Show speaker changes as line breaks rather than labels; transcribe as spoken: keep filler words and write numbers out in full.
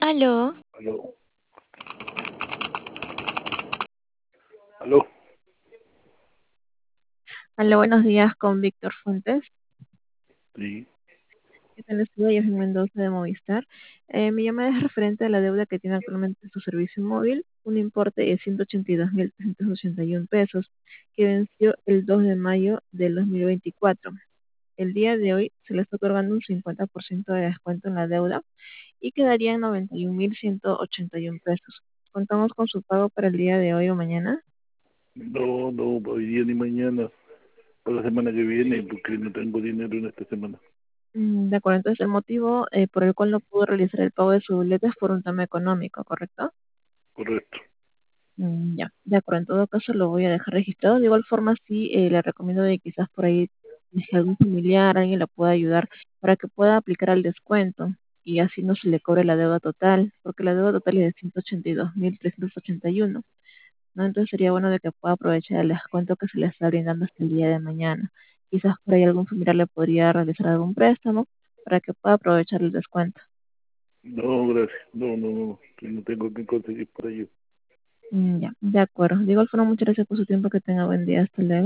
Aló,
Aló, aló,
aló, buenos días con Víctor Fuentes.
sí,
¿Qué tal? Estudio yo soy Mendoza de Movistar. Eh, mi llamada es referente a la deuda que tiene actualmente su servicio móvil, un importe de ciento ochenta y dos mil trescientos ochenta y uno pesos, que venció el dos de mayo del dos mil veinticuatro. El día de hoy se le está otorgando un cincuenta por ciento de descuento en la deuda y quedarían noventa y un mil ciento ochenta y uno pesos. Contamos con su pago para el día de hoy o mañana.
no, no, hoy día ni mañana, para la semana que viene, porque no tengo dinero en esta semana.
Mm, De acuerdo, entonces el motivo eh, por el cual no pudo realizar el pago de su boleto es por un tema económico, ¿correcto?
Correcto.
Mm, ya, de acuerdo, en todo caso lo voy a dejar registrado. De igual forma, sí, eh, le recomiendo de quizás por ahí, si algún familiar, alguien la pueda ayudar para que pueda aplicar al descuento y así no se le cobre la deuda total, porque la deuda total es de ciento ochenta y dos mil trescientos ochenta y uno, ¿no? Entonces sería bueno de que pueda aprovechar el descuento que se le está brindando hasta el día de mañana. Quizás por ahí algún familiar le podría realizar algún préstamo para que pueda aprovechar el descuento.
No, gracias. No, no, no, que no tengo que conseguir para ello.
Mm, ya, de acuerdo. De igual forma, muchas gracias por su tiempo. Que tenga buen día. Hasta luego.